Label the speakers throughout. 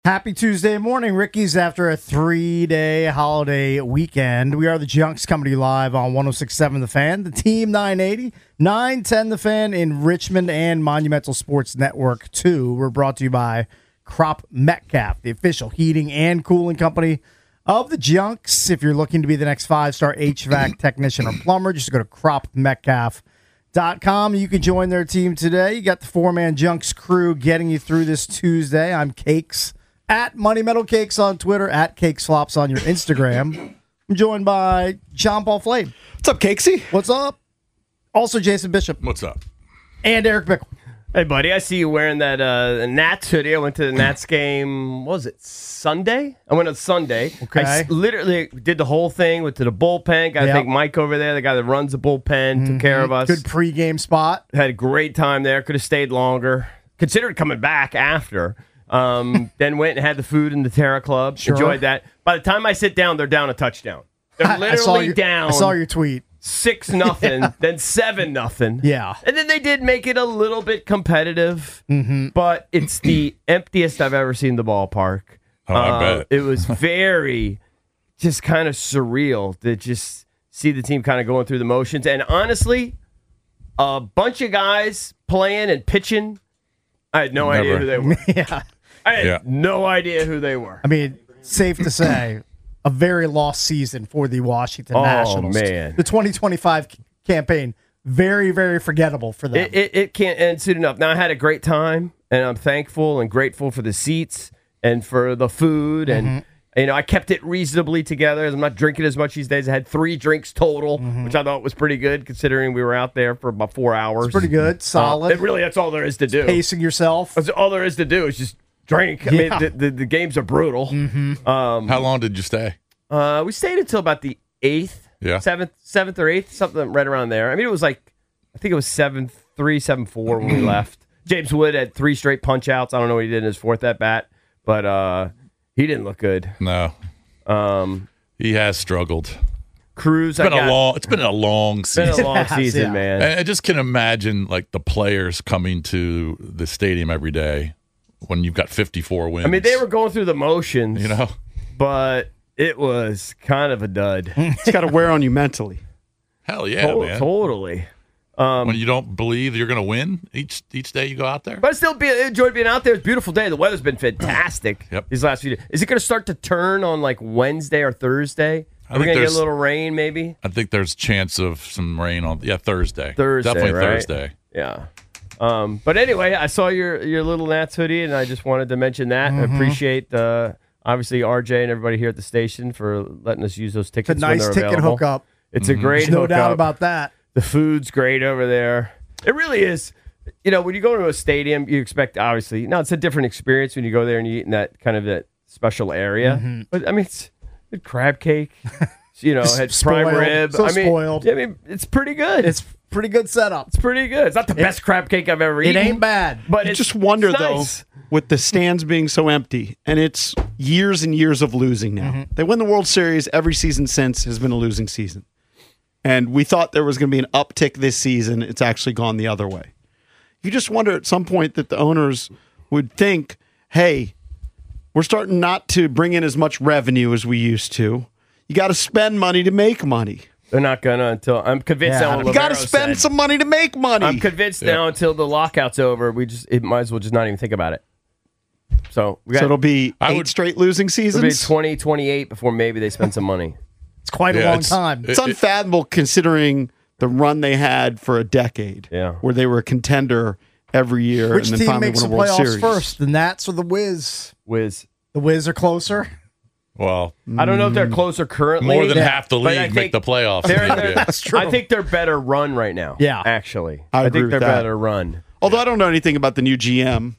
Speaker 1: Happy Tuesday morning, Rickies, after a 3-day holiday weekend. We are the Junks coming to you live on 106.7 The Fan, the Team 980, 910 The Fan in Richmond, and Monumental Sports Network 2. We're brought to you by Crop Metcalf, the official heating and cooling company of the Junks. If you're looking to be the next 5-star HVAC technician or plumber, just go to cropmetcalf.com. You can join their team today. You got the four-man Junks crew getting you through this Tuesday. I'm Cakes. At Money Metal Cakes on Twitter, at Cake Slops on your Instagram. I'm joined by John Paul Flame.
Speaker 2: What's up, Cakesy?
Speaker 1: What's up? Also, Jason Bishop.
Speaker 3: What's up?
Speaker 1: And Eric Bickle.
Speaker 4: Hey, buddy, I see you wearing that Nats hoodie. I went to the Nats game, what was it, Sunday? I went on Sunday.
Speaker 1: Okay.
Speaker 4: I literally did the whole thing, went to the bullpen. Got to thank Mike over there, the guy that runs the bullpen, took care of us.
Speaker 1: Good pregame spot.
Speaker 4: Had a great time there. Could have stayed longer. Considered coming back after. Then went and had the food in the Terra Club.
Speaker 1: Sure.
Speaker 4: Enjoyed that. By the time I sit down, they're down a touchdown. They're literally down.
Speaker 1: I saw your tweet.
Speaker 4: 6-0, then 7-0.
Speaker 1: Yeah.
Speaker 4: And then they did make it a little bit competitive, but it's the emptiest I've ever seen the ballpark.
Speaker 3: Oh, I bet.
Speaker 4: It was very just kind of surreal to just see the team kind of going through the motions. And honestly, a bunch of guys playing and pitching, I had no idea who they were.
Speaker 1: Yeah.
Speaker 4: I had no idea who they were.
Speaker 1: I mean, safe to say, a very lost season for the Washington Nationals.
Speaker 4: Oh, man.
Speaker 1: The 2025 campaign, very, very forgettable for them.
Speaker 4: It can't end soon enough. Now, I had a great time, and I'm thankful and grateful for the seats and for the food. And, I kept it reasonably together. I'm not drinking as much these days. I had 3 drinks total, which I thought was pretty good considering we were out there for about 4 hours.
Speaker 1: It's pretty good. Solid.
Speaker 4: That's all there is to do.
Speaker 1: Pacing yourself.
Speaker 4: That's all there is to do is just drink. I mean, the games are brutal.
Speaker 3: How long did you stay?
Speaker 4: We stayed until about the 8th, 7th or 8th, something right around there. I mean, it was like, I think it was 7-3, 7-4 when we left. James Wood had 3 straight punch-outs. I don't know what he did in his 4th at-bat, but he didn't look good.
Speaker 3: No. He has struggled.
Speaker 4: Cruz,
Speaker 3: It's been a long season.
Speaker 4: It's been a long season, man.
Speaker 3: And I just can imagine like the players coming to the stadium every day when you've got 54 wins.
Speaker 4: I mean, they were going through the motions, but it was kind of a dud.
Speaker 2: It's got to wear on you mentally.
Speaker 3: Hell yeah, man.
Speaker 4: Totally.
Speaker 3: When you don't believe you're going to win each day you go out there.
Speaker 4: But I still enjoyed being out there. It's a beautiful day. The weather's been fantastic these last few days. Is it going to start to turn on like Wednesday or Thursday? Are we going to get a little rain maybe?
Speaker 3: I think there's a chance of some rain on Thursday.
Speaker 4: right?
Speaker 3: Definitely Thursday.
Speaker 4: Yeah. But anyway, I saw your little Nats hoodie, and I just wanted to mention that. I appreciate obviously RJ and everybody here at the station for letting us use those tickets.
Speaker 1: It's a nice
Speaker 4: when they're
Speaker 1: ticket
Speaker 4: available.
Speaker 1: hookup.
Speaker 4: It's a great
Speaker 1: There's no
Speaker 4: hookup.
Speaker 1: doubt about that.
Speaker 4: The food's great over there. It really is. When you go to a stadium, you expect, obviously, now it's a different experience when you go there and you eat in that kind of that special area. But, I mean, it's crab cake, had prime rib.
Speaker 1: So spoiled.
Speaker 4: I mean, it's pretty good.
Speaker 1: It's pretty good setup.
Speaker 4: It's pretty good. It's not the best crab cake I've ever eaten.
Speaker 1: It ain't bad.
Speaker 4: But
Speaker 2: I just wonder,
Speaker 4: it's nice.
Speaker 2: though, with the stands being so empty, and it's years and years of losing now. They win the World Series. Every season since has been a losing season. And we thought there was going to be an uptick this season. It's actually gone the other way. You just wonder at some point that the owners would think, hey, we're starting not to bring in as much revenue as we used to. You got to spend money to make money.
Speaker 4: They're not going to until I'm convinced now.
Speaker 2: You got to spend some money to make money.
Speaker 4: I'm convinced now until the lockout's over, it might as well just not even think about it. So
Speaker 2: it'll be 8 straight losing seasons?
Speaker 4: It'll be 2028 before maybe they spend some money.
Speaker 1: It's quite a long time.
Speaker 2: It's unfathomable considering the run they had for a decade, where they were a contender every year.
Speaker 1: Which
Speaker 2: and then
Speaker 1: team
Speaker 2: finally
Speaker 1: makes
Speaker 2: won
Speaker 1: the
Speaker 2: a World
Speaker 1: playoffs
Speaker 2: Series.
Speaker 1: first, the Nats or the Wiz?
Speaker 4: Wiz.
Speaker 1: The Wiz are closer?
Speaker 3: Well,
Speaker 4: I don't know if they're closer currently.
Speaker 3: More than half the league make the playoffs.
Speaker 1: That's true.
Speaker 4: I think they're better run right now.
Speaker 1: Yeah.
Speaker 4: Actually.
Speaker 2: I agree
Speaker 4: think
Speaker 2: with
Speaker 4: they're
Speaker 2: that.
Speaker 4: better run.
Speaker 2: Although I don't know anything about the new GM.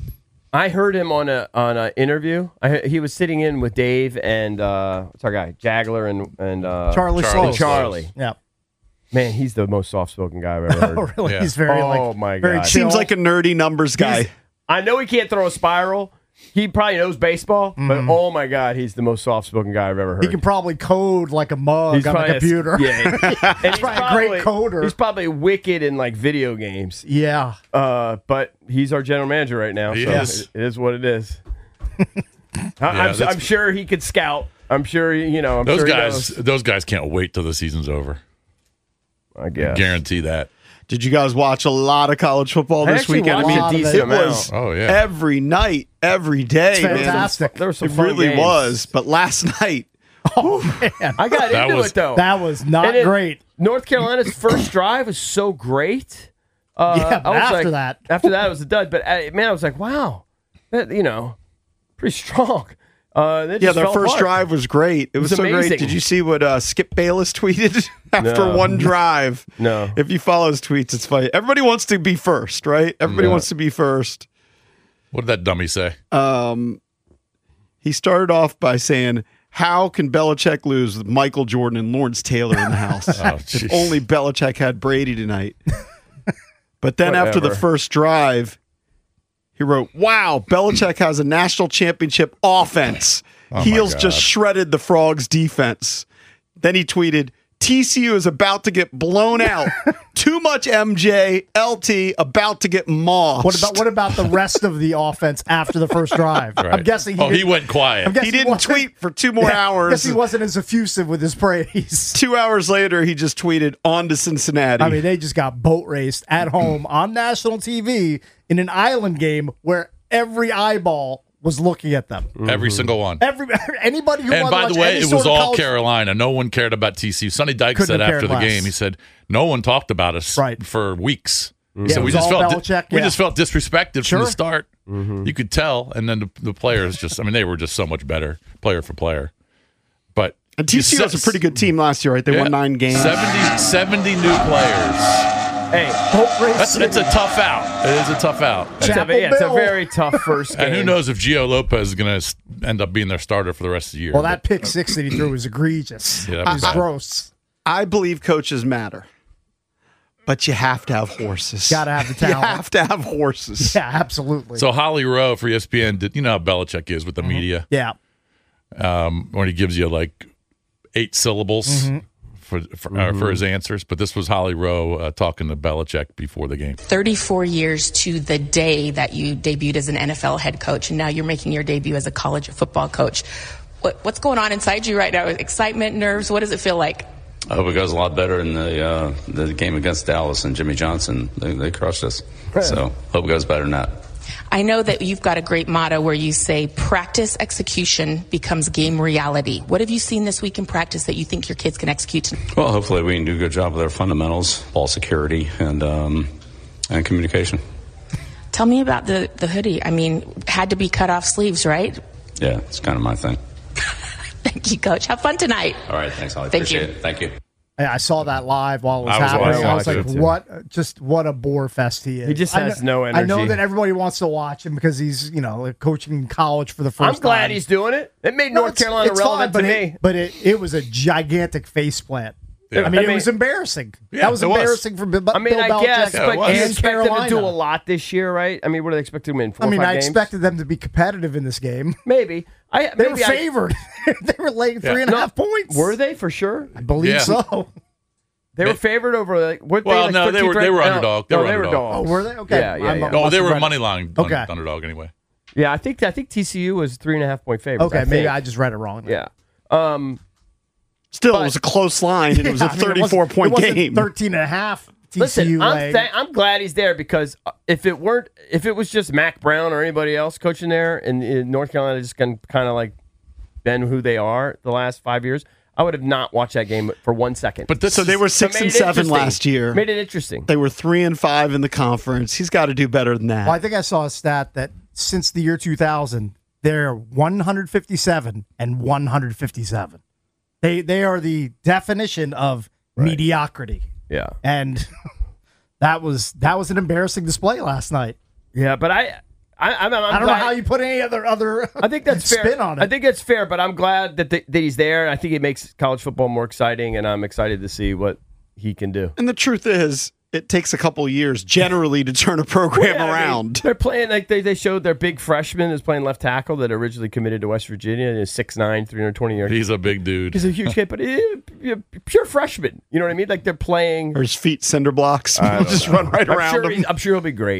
Speaker 4: I heard him on a interview. He was sitting in with Dave and what's our guy? Jagler and
Speaker 1: Charlie Slows.
Speaker 4: Charlie.
Speaker 1: Yeah.
Speaker 4: Man, he's the most soft-spoken guy I've ever heard.
Speaker 1: Oh, really?
Speaker 3: Yeah.
Speaker 1: He's very
Speaker 4: my
Speaker 1: very
Speaker 4: God.
Speaker 1: chill.
Speaker 2: Seems like a nerdy numbers guy.
Speaker 4: I know he can't throw a spiral. He probably knows baseball, but oh my God, he's the most soft-spoken guy I've ever heard.
Speaker 1: He can probably code like a mug on a computer.
Speaker 4: And he's
Speaker 1: probably a great coder.
Speaker 4: He's probably wicked in like video games.
Speaker 1: Yeah.
Speaker 4: But he's our general manager right now.
Speaker 3: He
Speaker 4: so
Speaker 3: is.
Speaker 4: It is what it is. I'm sure he could scout. I'm sure,
Speaker 3: Those
Speaker 4: sure
Speaker 3: guys can't wait till the season's over.
Speaker 4: I guess.
Speaker 3: Guarantee that.
Speaker 2: Did you guys watch a lot of college football this weekend?
Speaker 4: Watched a decent
Speaker 2: it
Speaker 4: amount.
Speaker 2: was
Speaker 3: yeah.
Speaker 2: every night, every day.
Speaker 1: It's fantastic.
Speaker 2: Man.
Speaker 4: There were some
Speaker 2: It
Speaker 4: fun
Speaker 2: really
Speaker 4: games.
Speaker 2: was. But last night,
Speaker 4: I got into it, though.
Speaker 1: That was not
Speaker 4: And
Speaker 1: great.
Speaker 4: North Carolina's first drive was so great.
Speaker 1: Yeah, but
Speaker 4: I was
Speaker 1: after
Speaker 4: like-
Speaker 1: that.
Speaker 4: After that, it was a dud. But, man, I was like, wow. That, pretty strong. They
Speaker 2: yeah,
Speaker 4: just
Speaker 2: their
Speaker 4: fell
Speaker 2: first
Speaker 4: apart.
Speaker 2: drive was great. It was so
Speaker 4: amazing.
Speaker 2: great. Did you see what Skip Bayless tweeted after
Speaker 4: No.
Speaker 2: one drive?
Speaker 4: No.
Speaker 2: If you follow his tweets, it's funny. Everybody wants to be first, right? Everybody wants to be first.
Speaker 3: What did that dummy say?
Speaker 2: He started off by saying, how can Belichick lose with Michael Jordan and Lawrence Taylor in the house?
Speaker 3: jeez.
Speaker 2: If only Belichick had Brady tonight. But then after the
Speaker 4: Whatever.
Speaker 2: first drive, he wrote, wow, Belichick has a national championship offense. Heels
Speaker 3: God.
Speaker 2: just shredded the Frogs' defense. Then he tweeted, TCU is about to get blown out. Too much MJ, LT, about to get mossed.
Speaker 1: What about the rest of the offense after the first drive? I'm
Speaker 3: Right.
Speaker 1: guessing
Speaker 3: he went quiet.
Speaker 1: I'm guessing
Speaker 2: He didn't
Speaker 1: wasn't-
Speaker 2: tweet for 2 more
Speaker 1: I
Speaker 2: hours.
Speaker 1: guess he wasn't as effusive with his praise.
Speaker 2: 2 hours later, he just tweeted, on to Cincinnati.
Speaker 1: I mean, they just got boat raced at home on national TV in an island game where every eyeball was looking at them.
Speaker 3: Every single one.
Speaker 1: Anybody who
Speaker 3: And
Speaker 1: wanted
Speaker 3: by
Speaker 1: to
Speaker 3: the
Speaker 1: watch
Speaker 3: way,
Speaker 1: any
Speaker 3: it
Speaker 1: sort
Speaker 3: was
Speaker 1: of
Speaker 3: all
Speaker 1: college-
Speaker 3: Carolina. No one cared about TCU. Sonny Dykes
Speaker 1: Couldn't
Speaker 3: said
Speaker 1: have
Speaker 3: after
Speaker 1: cared
Speaker 3: the
Speaker 1: less.
Speaker 3: game, he said, no one talked about us
Speaker 1: Right.
Speaker 3: for weeks.
Speaker 1: Yeah,
Speaker 3: So
Speaker 1: it
Speaker 3: we
Speaker 1: was
Speaker 3: just
Speaker 1: all
Speaker 3: felt
Speaker 1: Belichick,
Speaker 3: we
Speaker 1: yeah.
Speaker 3: just felt disrespected
Speaker 1: Sure.
Speaker 3: from the start. You could tell, and then the players just, I mean, they were just so much better, player for player. But
Speaker 2: and TCU was a pretty good team last year, right? They won 9 games.
Speaker 3: 70 new players.
Speaker 4: Hey,
Speaker 1: boat race.
Speaker 3: It's a tough out. It is a tough out.
Speaker 4: it's
Speaker 1: Chapel
Speaker 4: a
Speaker 1: Bill.
Speaker 4: very tough first game.
Speaker 3: And who knows if Gio Lopez is going to end up being their starter for the rest of the year.
Speaker 1: Well, that pick six that he threw was egregious.
Speaker 3: Yeah, that
Speaker 1: It
Speaker 3: was
Speaker 1: was
Speaker 3: bad.
Speaker 1: gross.
Speaker 2: I believe coaches matter, but you have to have horses.
Speaker 1: Gotta have the
Speaker 2: You
Speaker 1: talent.
Speaker 2: have to have horses.
Speaker 1: Yeah, absolutely.
Speaker 3: So Holly Rowe for ESPN did, you know how Belichick is with the media
Speaker 1: yeah.
Speaker 3: when he gives you like 8 syllables for his answers. But this was Holly Rowe talking to Belichick before the game.
Speaker 5: 34 years to the day that you debuted as an NFL head coach, and now you're making your debut as a college football coach. What's going on inside you right now? Excitement, nerves? What does it feel like?
Speaker 6: I hope it goes a lot better in the game against Dallas and Jimmy Johnson. They crushed us. So hope it goes better than that.
Speaker 5: I know that you've got a great motto where you say practice execution becomes game reality. What have you seen this week in practice that you think your kids can execute tonight?
Speaker 6: Well, hopefully we can do a good job with our fundamentals, ball security, and communication.
Speaker 5: Tell me about the hoodie. I mean, had to be cut off sleeves, right?
Speaker 6: Yeah, it's kind of my thing.
Speaker 5: Thank you, Coach. Have fun tonight.
Speaker 6: All right, thanks, Holly.
Speaker 5: Thank
Speaker 6: Appreciate
Speaker 5: you.
Speaker 6: it. Thank you.
Speaker 1: I saw that live while it was
Speaker 3: I was
Speaker 1: happening.
Speaker 3: watching
Speaker 1: I was
Speaker 4: it
Speaker 1: like,
Speaker 4: too.
Speaker 1: what a bore fest he is.
Speaker 4: He just has no
Speaker 1: I know
Speaker 4: energy.
Speaker 1: that everybody wants to watch him because he's, coaching in college for the first
Speaker 4: I'm glad
Speaker 1: time.
Speaker 4: he's doing it. It made
Speaker 1: No,
Speaker 4: North
Speaker 1: it's-
Speaker 4: Carolina
Speaker 1: it's
Speaker 4: relevant
Speaker 1: fine,
Speaker 4: to
Speaker 1: but
Speaker 4: me.
Speaker 1: But it was a gigantic faceplant.
Speaker 3: Yeah.
Speaker 1: I mean,
Speaker 4: I
Speaker 1: it
Speaker 4: mean-
Speaker 1: was embarrassing.
Speaker 3: Yeah,
Speaker 1: that was
Speaker 3: it was.
Speaker 1: embarrassing for Bill
Speaker 4: I mean, I
Speaker 1: Belichick
Speaker 4: guess,
Speaker 3: Yeah, it
Speaker 4: but
Speaker 3: was.
Speaker 4: you
Speaker 1: and
Speaker 4: expect them to
Speaker 1: Carolina.
Speaker 4: do a lot this year, right? I mean, what do they expect to win? 4
Speaker 1: I mean,
Speaker 4: or 5
Speaker 1: I
Speaker 4: games?
Speaker 1: expected them to be competitive in this game.
Speaker 4: Maybe.
Speaker 1: They were favored. They were laying 3.5 points.
Speaker 4: Were they for sure?
Speaker 1: I believe
Speaker 3: Yeah.
Speaker 1: so.
Speaker 4: They were favored over
Speaker 3: Well, no, they were underdog. They
Speaker 4: No,
Speaker 3: were
Speaker 4: they were
Speaker 3: underdog.
Speaker 1: Oh,
Speaker 4: dogs.
Speaker 1: were they? Okay.
Speaker 4: Yeah, yeah, yeah.
Speaker 3: No, they were
Speaker 1: read it.
Speaker 3: money line
Speaker 1: Okay.
Speaker 3: underdog anyway.
Speaker 4: Yeah, I think TCU was 3.5 point favorite.
Speaker 1: Okay, maybe I just read it wrong.
Speaker 4: Yeah.
Speaker 2: Still, it was a close line, and it was a 34-point game.
Speaker 1: 13.5 TCU
Speaker 4: Listen,
Speaker 1: leg.
Speaker 4: I'm glad he's there because if it was just Mac Brown or anybody else coaching there, and North Carolina just kind of like been who they are the last 5 years, I would have not watched that game for 1 second.
Speaker 3: But this
Speaker 2: So they were
Speaker 4: So
Speaker 2: 6
Speaker 4: made
Speaker 2: and
Speaker 4: it
Speaker 2: 7
Speaker 4: interesting.
Speaker 2: last year.
Speaker 4: Made it interesting.
Speaker 2: They were 3 and 5 in the conference. He's got to do better than that.
Speaker 1: Well, I think I saw a stat that since the year 2000, they're 157 and 157. They are the definition of mediocrity,
Speaker 4: Yeah.
Speaker 1: and that was an embarrassing display last night.
Speaker 4: Yeah, but I'm
Speaker 1: I don't know
Speaker 4: glad-
Speaker 1: how you put any other
Speaker 4: I think that's fair.
Speaker 1: spin on it.
Speaker 4: I think that's fair, but I'm glad that he's there. I think it makes college football more exciting, and I'm excited to see what he can do.
Speaker 2: And the truth is, it takes a couple of years generally to turn a program
Speaker 4: Yeah, I mean,
Speaker 2: around.
Speaker 4: they're playing like they showed their big freshman is playing left tackle that originally committed to West Virginia. He's 6'9", 320 yards.
Speaker 3: He's a big dude.
Speaker 4: He's a huge kid, but pure freshman. You know what I mean? Like they're playing.
Speaker 2: Or his feet cinder blocks. He'll just run right around him.
Speaker 4: I'm sure he'll be great.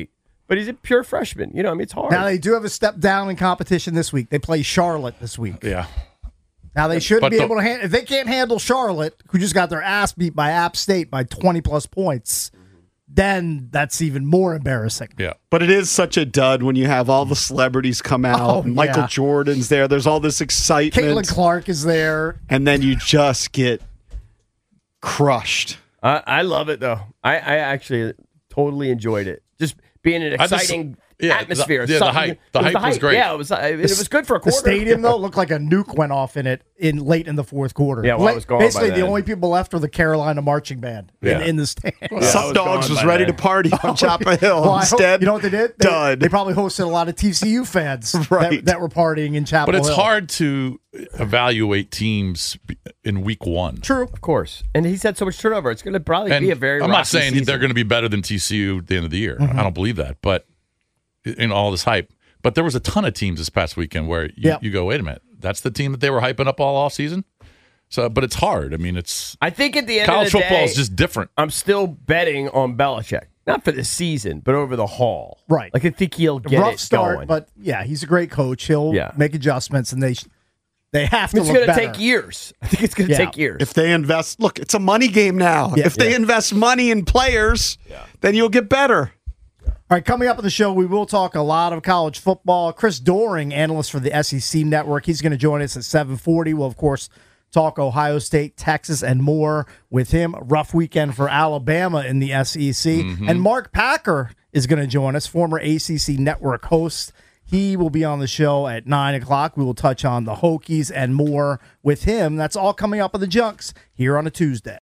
Speaker 4: but he's a pure freshman. You know, I mean, it's hard.
Speaker 1: Now, they do have a step down in competition this week. They play Charlotte this week.
Speaker 3: Yeah.
Speaker 1: Now, they should
Speaker 3: But
Speaker 1: be
Speaker 3: the-
Speaker 1: able to if they can't handle Charlotte, who just got their ass beat by App State by 20-plus points, then that's even more embarrassing.
Speaker 3: Yeah.
Speaker 2: But it is such a dud when you have all the celebrities come out.
Speaker 1: Oh,
Speaker 2: and Michael
Speaker 1: yeah.
Speaker 2: Jordan's there. There's all this excitement.
Speaker 1: Caitlin Clark is there.
Speaker 2: And then you just get crushed.
Speaker 4: I love it, though. I actually totally enjoyed it. Just being an
Speaker 3: I just-
Speaker 4: exciting
Speaker 3: yeah,
Speaker 4: atmosphere.
Speaker 3: the- yeah, the
Speaker 4: something-
Speaker 3: hype. The
Speaker 4: it
Speaker 3: hype was great.
Speaker 4: Yeah, it was good for a
Speaker 1: The
Speaker 4: quarter.
Speaker 1: stadium, though, looked like a nuke went off in it late in the fourth quarter.
Speaker 4: Yeah, well, I was gone by
Speaker 1: Basically, the
Speaker 4: then.
Speaker 1: only people left were the Carolina marching band
Speaker 3: Yeah.
Speaker 1: in the stand.
Speaker 2: Some Dogs was ready to party on Chapel Hill.
Speaker 1: Well, I hope-
Speaker 2: Instead,
Speaker 1: you know what they did?
Speaker 2: dud.
Speaker 1: They probably hosted a lot of TCU fans
Speaker 2: Right.
Speaker 1: that were partying in Chapel
Speaker 3: But it's
Speaker 1: Hill.
Speaker 3: hard to evaluate teams in week one.
Speaker 1: True.
Speaker 4: Of course. And he's had so much turnover. It's going to probably
Speaker 3: And
Speaker 4: be a very
Speaker 3: I'm not
Speaker 4: rocky
Speaker 3: saying
Speaker 4: season.
Speaker 3: they're going to be better than TCU at the end of the year.
Speaker 1: Mm-hmm.
Speaker 3: I don't believe that. But in all this hype. But there was a ton of teams this past weekend where you go, wait a minute, that's the team that they were hyping up all offseason? So, but it's hard. I mean, it's
Speaker 4: I think at the end
Speaker 3: college
Speaker 4: of the
Speaker 3: football
Speaker 4: day,
Speaker 3: is just different.
Speaker 4: I'm still betting on Belichick. Not for the season, but over the haul.
Speaker 1: Right.
Speaker 4: Like, I think he'll get
Speaker 1: Rough
Speaker 4: it
Speaker 1: start,
Speaker 4: going.
Speaker 1: but yeah, he's a great coach. He'll
Speaker 4: Yeah.
Speaker 1: make adjustments, and they have to
Speaker 4: It's
Speaker 1: look
Speaker 4: going to
Speaker 1: better.
Speaker 4: take years. I think it's going to
Speaker 1: Yeah.
Speaker 4: take years.
Speaker 2: if they invest, look, it's a money game now.
Speaker 1: Yeah.
Speaker 2: If they invest money in players, then you'll get better.
Speaker 1: All right, coming up on the show, we will talk a lot of college football. Chris Doering, analyst for the SEC Network, he's going to join us at 7:40. We'll, of course, talk Ohio State, Texas, and more with him. Rough weekend for Alabama in the SEC. And Mark Packer is going to join us, former ACC Network host. He will be on the show at 9 o'clock. We will touch on the Hokies and more with him. That's all coming up on the Junks here on a Tuesday.